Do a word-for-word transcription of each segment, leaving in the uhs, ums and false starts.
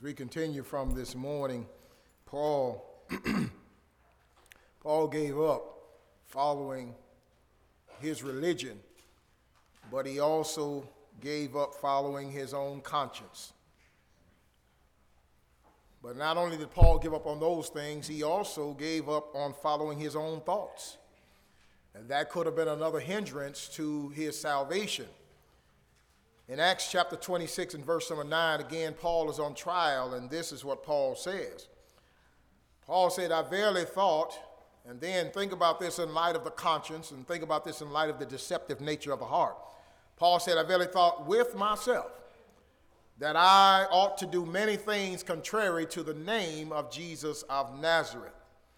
we continue from this morning, Paul, Paul gave up following his religion, but he also gave up following his own conscience. But not only did Paul give up on those things, he also gave up on following his own thoughts. And that could have been another hindrance to his salvation. In Acts chapter twenty-six and verse number nine, again, Paul is on trial, and this is what Paul says. Paul said, I verily thought, and then think about this in light of the conscience, and think about this in light of the deceptive nature of the heart. Paul said, I verily thought with myself that I ought to do many things contrary to the name of Jesus of Nazareth.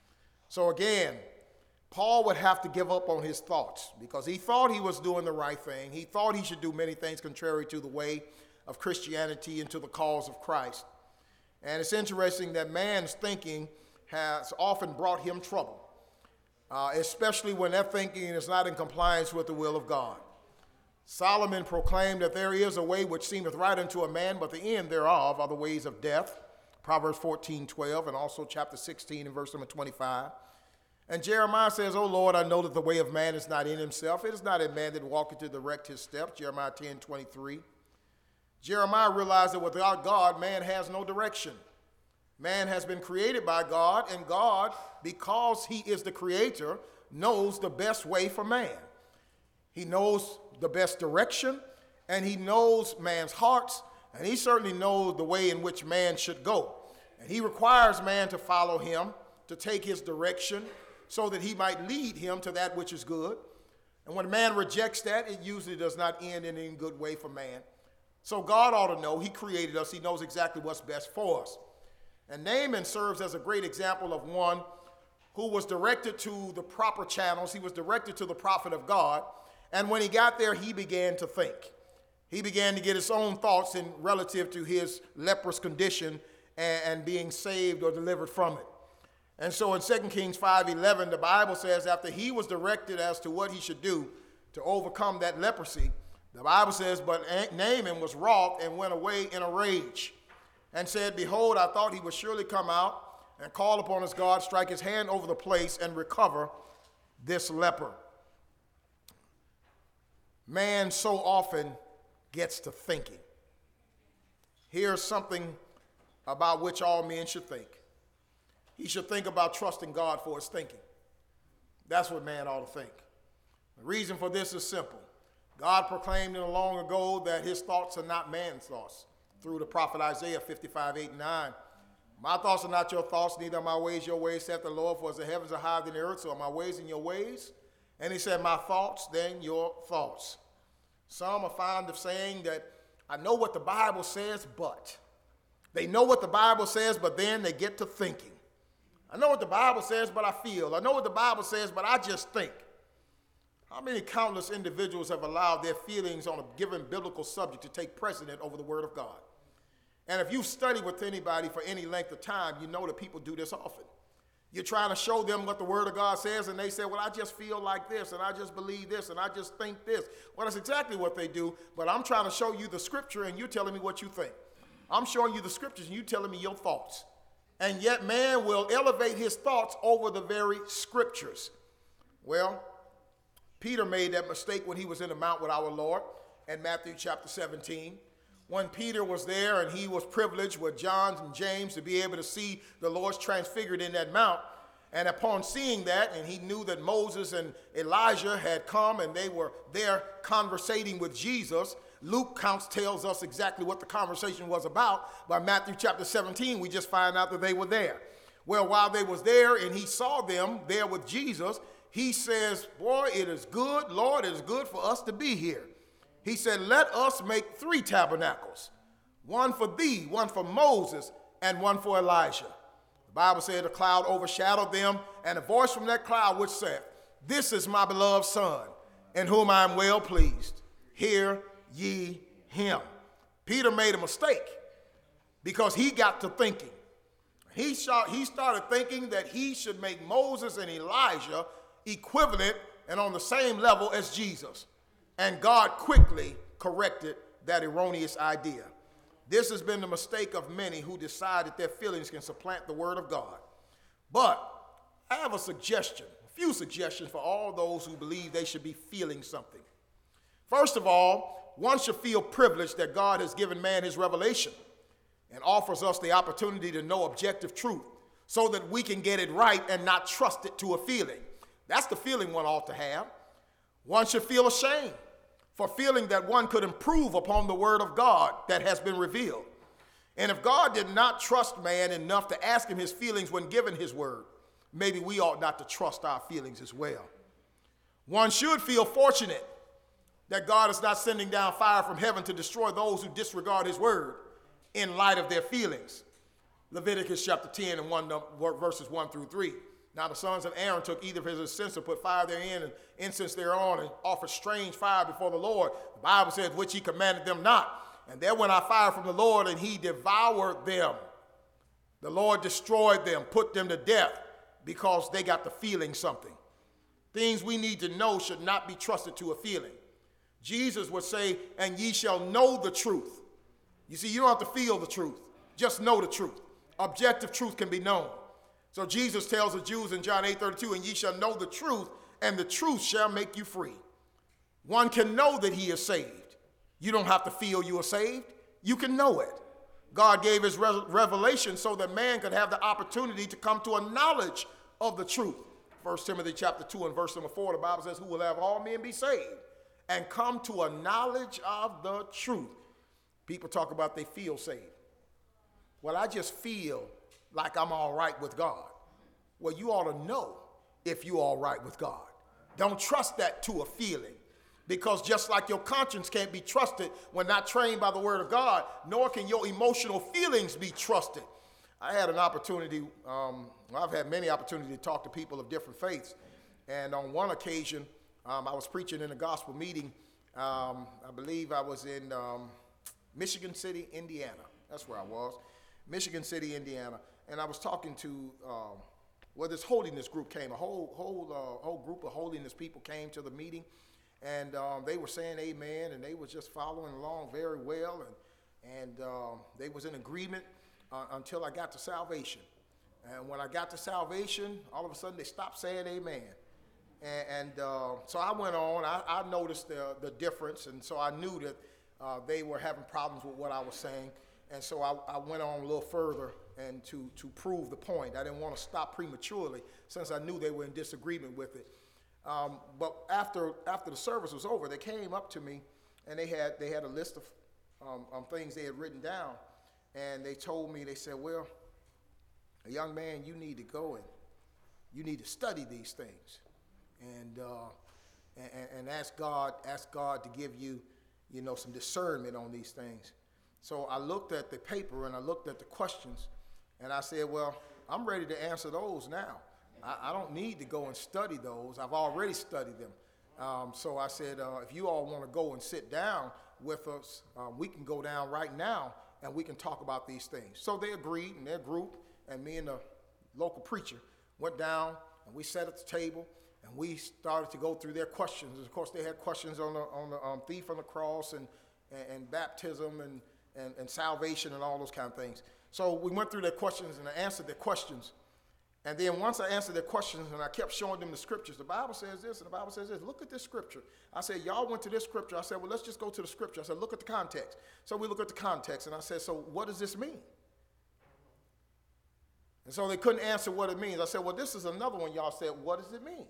So again, Paul would have to give up on his thoughts because he thought he was doing the right thing. He thought he should do many things contrary to the way of Christianity and to the cause of Christ. And it's interesting that man's thinking has often brought him trouble, uh, especially when that thinking is not in compliance with the will of God. Solomon proclaimed that there is a way which seemeth right unto a man, but the end thereof are the ways of death. Proverbs fourteen twelve, and also chapter sixteen and verse number twenty-five. And Jeremiah says, O Lord, I know that the way of man is not in himself. It is not in man that walketh to direct his steps. Jeremiah ten twenty-three. Jeremiah realized that without God, man has no direction. Man has been created by God, and God, because he is the creator, knows the best way for man. He knows the best direction, and he knows man's hearts, and he certainly knows the way in which man should go. And he requires man to follow him, to take his direction, so that he might lead him to that which is good. And when man rejects that, it usually does not end in any good way for man. So God ought to know. He created us. He knows exactly what's best for us. And Naaman serves as a great example of one who was directed to the proper channels. He was directed to the prophet of God. And when he got there, he began to think. He began to get his own thoughts in relative to his leprous condition and, and being saved or delivered from it. And so in Second Kings five eleven, the Bible says after he was directed as to what he should do to overcome that leprosy, the Bible says, but Naaman was wroth and went away in a rage and said, Behold, I thought he would surely come out and call upon his God, strike his hand over the place, and recover this leper. Man so often gets to thinking. Here's something about which all men should think. He should think about trusting God for his thinking. That's what man ought to think. The reason for this is simple. God proclaimed in the long ago that his thoughts are not man's thoughts through the prophet Isaiah fifty-five, eight, and nine. My thoughts are not your thoughts, neither are my ways your ways, saith the Lord, for as the heavens are higher than the earth, so are my ways and your ways. And he said, my thoughts, then your thoughts. Some are fond of saying that I know what the Bible says, but. They know what the Bible says, but then they get to thinking. I know what the Bible says, but I feel. I know what the Bible says, but I just think. How many countless individuals have allowed their feelings on a given biblical subject to take precedent over the Word of God? And if you've studied with anybody for any length of time, you know that people do this often. You're trying to show them what the Word of God says, and they say, well, I just feel like this, and I just believe this, and I just think this. Well, that's exactly what they do, but I'm trying to show you the Scripture, and you're telling me what you think. I'm showing you the Scriptures, and you're telling me your thoughts. And yet man will elevate his thoughts over the very Scriptures. Well, Peter made that mistake when he was in the mount with our Lord in Matthew chapter seventeen. When Peter was there and he was privileged with John and James to be able to see the Lord's transfigured in that mount. And upon seeing that, and he knew that Moses and Elijah had come and they were there conversating with Jesus, Luke counts tells us exactly what the conversation was about. By Matthew chapter seventeen, we just find out that they were there. Well, while they was there and he saw them there with Jesus, he says, boy, it is good, Lord, it is good for us to be here. He said, let us make three tabernacles, one for thee, one for Moses, and one for Elijah. The Bible said a cloud overshadowed them, and a voice from that cloud which said, this is my beloved Son, in whom I am well pleased. Hear ye him. Peter made a mistake because he got to thinking. He, shot, he started thinking that he should make Moses and Elijah equivalent and on the same level as Jesus. And God quickly corrected that erroneous idea. This has been the mistake of many who decide that their feelings can supplant the word of God. But I have a suggestion, a few suggestions for all those who believe they should be feeling something. First of all, one should feel privileged that God has given man his revelation and offers us the opportunity to know objective truth so that we can get it right and not trust it to a feeling. That's the feeling one ought to have. One should feel ashamed for feeling that one could improve upon the word of God that has been revealed. And if God did not trust man enough to ask him his feelings when given his word, maybe we ought not to trust our feelings as well. One should feel fortunate that God is not sending down fire from heaven to destroy those who disregard his word in light of their feelings. Leviticus chapter ten and one, verses one through three. Now the sons of Aaron took either of his censer, put fire therein, and incense thereon, and offered strange fire before the Lord. The Bible says, which he commanded them not. And there went out fire from the Lord, and he devoured them. The Lord destroyed them, put them to death, because they got to feeling something. Things we need to know should not be trusted to a feeling. Jesus would say, and ye shall know the truth. You see, you don't have to feel the truth. Just know the truth. Objective truth can be known. So Jesus tells the Jews in John eight thirty-two, and ye shall know the truth, and the truth shall make you free. One can know that he is saved. You don't have to feel you are saved. You can know it. God gave his re- revelation so that man could have the opportunity to come to a knowledge of the truth. First Timothy chapter two and verse number four, the Bible says, who will have all men be saved and come to a knowledge of the truth. People talk about they feel saved. Well, I just feel like I'm all right with God. Well, you ought to know if you're all right with God. Don't trust that to a feeling, because just like your conscience can't be trusted when not trained by the word of God, nor can your emotional feelings be trusted. I had an opportunity, um, I've had many opportunities to talk to people of different faiths, and on one occasion, um, I was preaching in a gospel meeting. Um, I believe I was in um, Michigan City, Indiana. That's where I was. Michigan City, Indiana, and I was talking to, um, well, this holiness group came, a whole whole uh, whole group of holiness people came to the meeting, and um, they were saying amen, and they were just following along very well, and and um, they was in agreement uh, until I got to salvation. And when I got to salvation, all of a sudden they stopped saying amen. And, and uh, so I went on, I, I noticed the, the difference, and so I knew that uh, they were having problems with what I was saying. And so I, I went on a little further and to, to prove the point. I didn't want to stop prematurely since I knew they were in disagreement with it. Um, but after after the service was over, they came up to me and they had they had a list of um, um, things they had written down. And they told me, they said, well, a young man, you need to go and you need to study these things and, uh, and, and ask God, ask God to give you, you know, some discernment on these things. So I looked at the paper and I looked at the questions and I said, well, I'm ready to answer those now. I, I don't need to go and study those. I've already studied them. Um, so I said, uh, if you all want to go and sit down with us, um, we can go down right now and we can talk about these things. So they agreed in their group, and me and the local preacher went down and we sat at the table and we started to go through their questions. And of course, they had questions on the, on the um, thief on the cross and, and, and baptism and And, and salvation and all those kind of things. So we went through their questions and I answered their questions. And then once I answered their questions and I kept showing them the scriptures, the Bible says this and the Bible says this. Look at this scripture. I said, y'all went to this scripture. I said, well, let's just go to the scripture. I said, look at the context. So we look at the context and I said, so what does this mean? And so they couldn't answer what it means. I said, well, this is another one y'all said, what does it mean?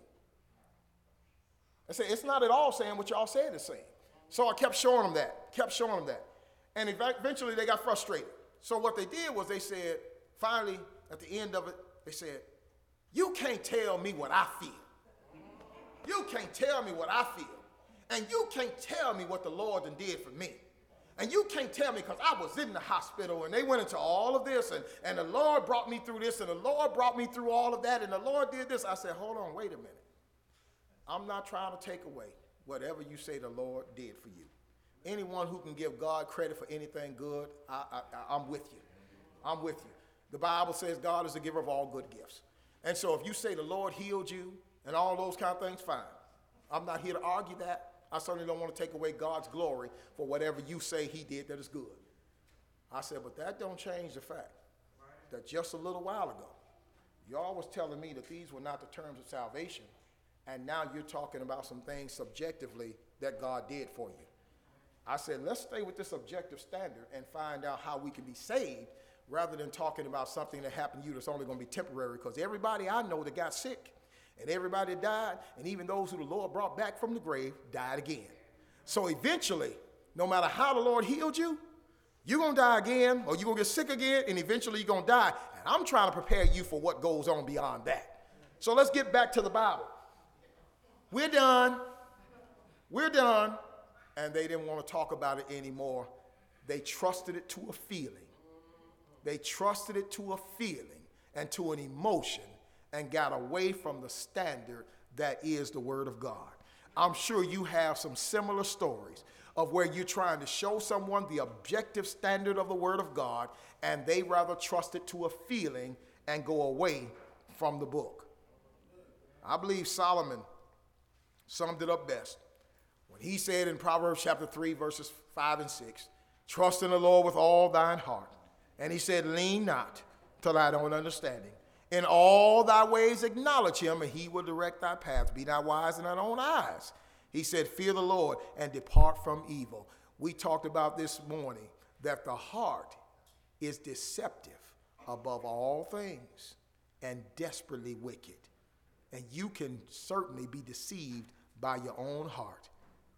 I said, it's not at all saying what y'all said it's saying. So I kept showing them that, kept showing them that. And eventually they got frustrated. So what they did was they said, finally, at the end of it, they said, you can't tell me what I feel. You can't tell me what I feel. And you can't tell me what the Lord done did for me. And you can't tell me because I was in the hospital and they went into all of this and, and the Lord brought me through this and the Lord brought me through all of that and the Lord did this. I said, hold on, wait a minute. I'm not trying to take away whatever you say the Lord did for you. Anyone who can give God credit for anything good, I, I, I'm with you. I'm with you. The Bible says God is the giver of all good gifts. And so if you say the Lord healed you and all those kind of things, fine. I'm not here to argue that. I certainly don't want to take away God's glory for whatever you say he did that is good. I said, but that don't change the fact that just a little while ago, y'all was telling me that these were not the terms of salvation, and now you're talking about some things subjectively that God did for you. I said, let's stay with this objective standard and find out how we can be saved rather than talking about something that happened to you that's only going to be temporary, because everybody I know that got sick and everybody that died, and even those who the Lord brought back from the grave, died again. So eventually, no matter how the Lord healed you, you're going to die again, or you're going to get sick again, and eventually you're going to die. And I'm trying to prepare you for what goes on beyond that. So let's get back to the Bible. We're done. We're done. And they didn't want to talk about it anymore. They trusted it to a feeling. They trusted it to a feeling and to an emotion and got away from the standard that is the Word of God. I'm sure you have some similar stories of where you're trying to show someone the objective standard of the Word of God, and they rather trust it to a feeling and go away from the book. I believe Solomon summed it up best when he said in Proverbs chapter three, verses five and six, trust in the Lord with all thine heart. And he said, lean not to thine own understanding. In all thy ways acknowledge him, and he will direct thy paths. Be not wise in thine own eyes. He said, fear the Lord and depart from evil. We talked about this morning that the heart is deceptive above all things and desperately wicked. And you can certainly be deceived by your own heart.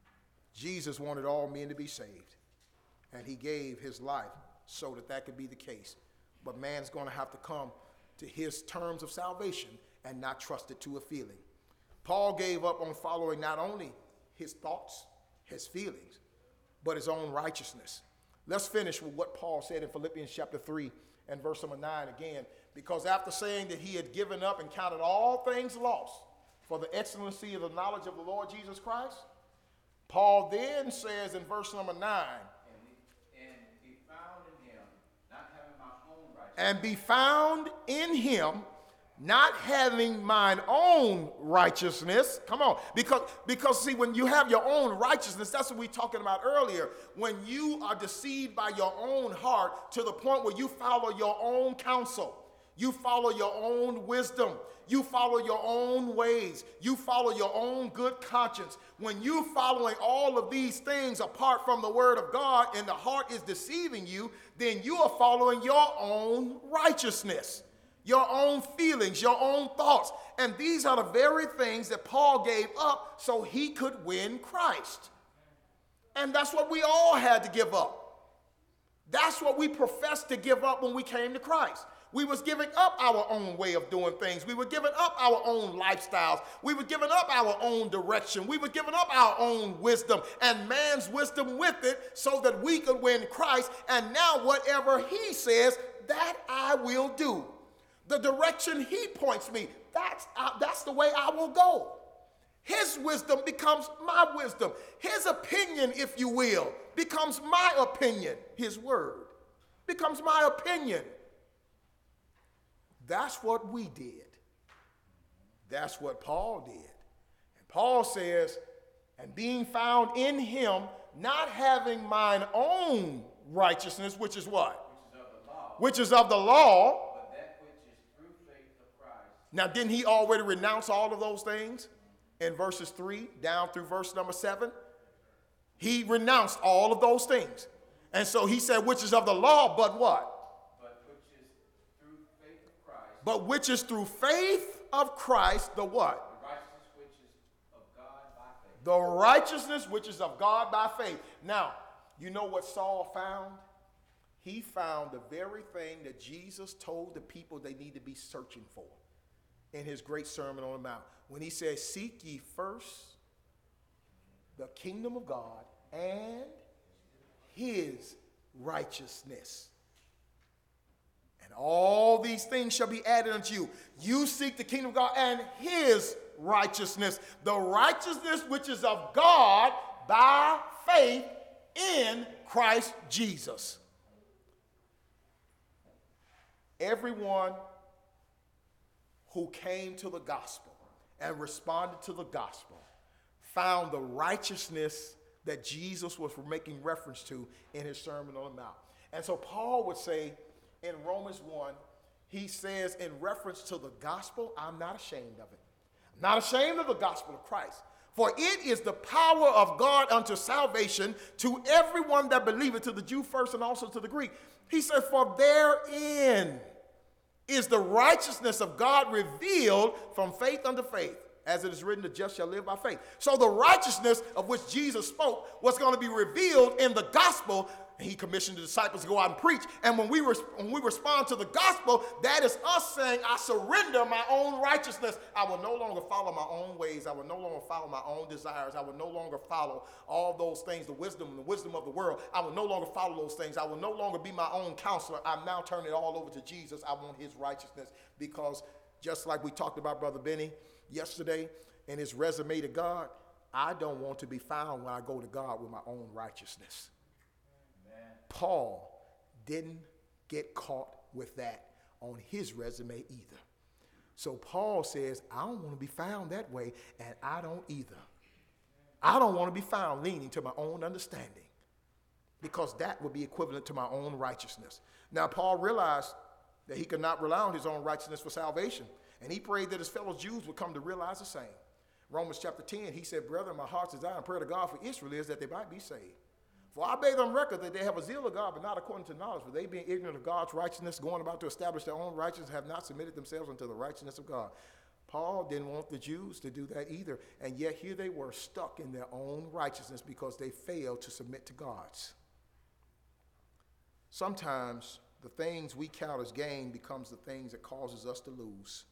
Jesus wanted all men to be saved, and he gave his life so that that could be the case. But man's going to have to come to his terms of salvation and not trust it to a feeling. Paul gave up on following not only his thoughts, his feelings, but his own righteousness. Let's finish with what Paul said in Philippians chapter three and verse number nine again, because after saying that he had given up and counted all things lost for the excellency of the knowledge of the Lord Jesus Christ, Paul then says in verse number nine, and be found in him, not having my own righteousness. And be found in him, not having mine own righteousness. Come on. Because, because see, when you have your own righteousness, that's what we were talking about earlier. When you are deceived by your own heart to the point where you follow your own counsel, you follow your own wisdom, you follow your own ways, you follow your own good conscience. When you following all of these things apart from the Word of God and the heart is deceiving you, then you are following your own righteousness, your own feelings, your own thoughts. And these are the very things that Paul gave up so he could win Christ. And that's what we all had to give up. That's what we professed to give up when we came to Christ. We was giving up our own way of doing things. We were giving up our own lifestyles. We were giving up our own direction. We were giving up our own wisdom and man's wisdom with it so that we could win Christ. And now whatever he says, that I will do. The direction he points me, that's, uh, that's the way I will go. His wisdom becomes my wisdom. His opinion, if you will, becomes my opinion. His word becomes my opinion. That's what we did. That's what Paul did. And Paul says, and being found in him, not having mine own righteousness, which is what? Which is of the law. Which is of the law. But that which is through faith of Christ. Now, didn't he already renounce all of those things in verses three down through verse number seven? He renounced all of those things. And so he said, which is of the law, but what? But which is through faith of Christ, the what? The righteousness which is of God by faith. The righteousness which is of God by faith. Now, you know what Saul found? He found the very thing that Jesus told the people they need to be searching for in his great Sermon on the Mount. When he says, seek ye first the kingdom of God and his righteousness. And all these things shall be added unto you. You seek the kingdom of God and his righteousness. The righteousness which is of God by faith in Christ Jesus. Everyone who came to the gospel and responded to the gospel found the righteousness that Jesus was making reference to in his Sermon on the Mount. And so Paul would say in Romans one, he says in reference to the gospel, I'm not ashamed of it. I'm not ashamed of the gospel of Christ. For it is the power of God unto salvation to everyone that believeth, to the Jew first and also to the Greek. He said, for therein is the righteousness of God revealed from faith unto faith. As it is written, the just shall live by faith. So the righteousness of which Jesus spoke was going to be revealed in the gospel. And he commissioned the disciples to go out and preach. And when we, res- when we respond to the gospel, that is us saying, I surrender my own righteousness. I will no longer follow my own ways. I will no longer follow my own desires. I will no longer follow all those things, the wisdom, the wisdom of the world. I will no longer follow those things. I will no longer be my own counselor. I'm now turning it all over to Jesus. I want his righteousness, because just like we talked about Brother Benny yesterday in his resume to God, I don't want to be found when I go to God with my own righteousness. Paul didn't get caught with that on his resume either. So Paul says, I don't want to be found that way, and I don't either. I don't want to be found leaning to my own understanding, because that would be equivalent to my own righteousness. Now, Paul realized that he could not rely on his own righteousness for salvation, and he prayed that his fellow Jews would come to realize the same. Romans chapter ten, he said, brethren, my heart's desire and prayer to God for Israel is that they might be saved. For I bear them record that they have a zeal of God, but not according to knowledge. For they, being ignorant of God's righteousness, going about to establish their own righteousness, have not submitted themselves unto the righteousness of God. Paul didn't want the Jews to do that either. And yet here they were, stuck in their own righteousness because they failed to submit to God's. Sometimes the things we count as gain becomes the things that causes us to lose.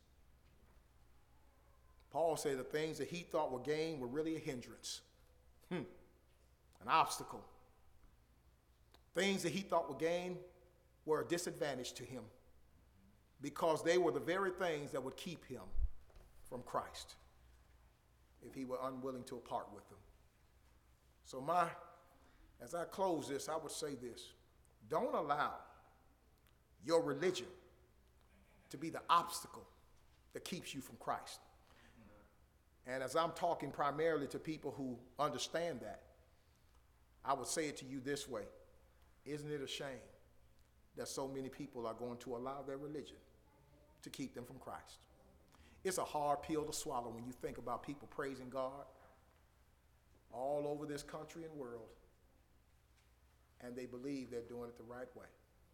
Paul said the things that he thought were gain were really a hindrance, hmm. an obstacle. Things that he thought were gain were a disadvantage to him, because they were the very things that would keep him from Christ if he were unwilling to part with them. So my, as I close this, I would say this: don't allow your religion to be the obstacle that keeps you from Christ. And as I'm talking primarily to people who understand that, I would say it to you this way: isn't it a shame that so many people are going to allow their religion to keep them from Christ? It's a hard pill to swallow when you think about people praising God all over this country and world, and they believe they're doing it the right way.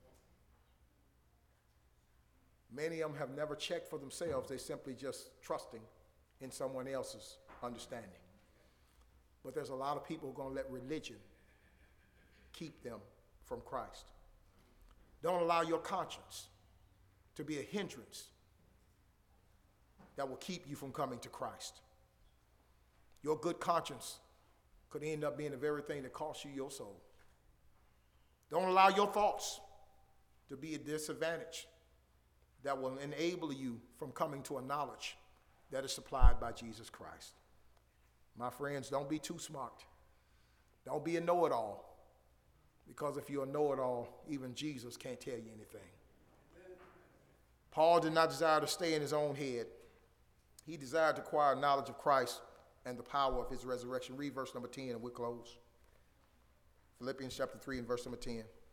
Many of them have never checked for themselves. They're simply just trusting in someone else's understanding. But there's a lot of people who are going to let religion keep them from Christ. Don't allow your conscience to be a hindrance that will keep you from coming to Christ. Your good conscience could end up being the very thing that costs you your soul. Don't allow your thoughts to be a disadvantage that will enable you from coming to a knowledge that is supplied by Jesus Christ. My friends, don't be too smart. Don't be a know-it-all. Because if you're a know-it-all, even Jesus can't tell you anything. Paul did not desire to stay in his own head. He desired to acquire knowledge of Christ and the power of his resurrection. Read verse number ten and we'll close. Philippians chapter three and verse number ten.